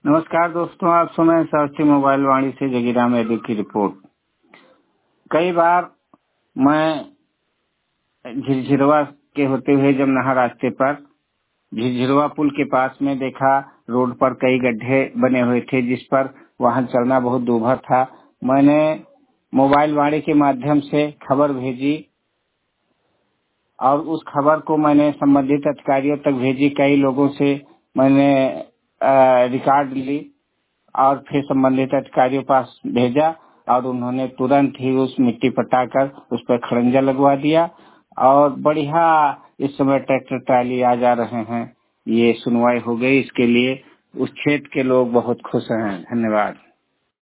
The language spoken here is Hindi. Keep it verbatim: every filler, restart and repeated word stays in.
नमस्कार दोस्तों, आप सुन रहे हैं सारथी मोबाइल वाणी से जगीराम यादव की रिपोर्ट। कई बार मैं झिरझिरवा के होते हुए जमनहा रास्ते पर झिरझिरवा पुल के पास में देखा, रोड पर कई गड्ढे बने हुए थे जिस पर वाहन चलना बहुत दूभर था। मैंने मोबाइल वाणी के माध्यम से खबर भेजी और उस खबर को मैंने संबंधित अधिकारियों तक भेजी। कई लोगों से मैंने रिकॉर्ड ली और फिर संबंधित अधिकारियों पास भेजा और उन्होंने तुरंत ही उस मिट्टी पटाकर उस पर खड़ंजा लगवा दिया और बढ़िया इस समय ट्रैक्टर ट्राली आ जा रहे हैं। ये सुनवाई हो गई, इसके लिए उस क्षेत्र के लोग बहुत खुश हैं। धन्यवाद।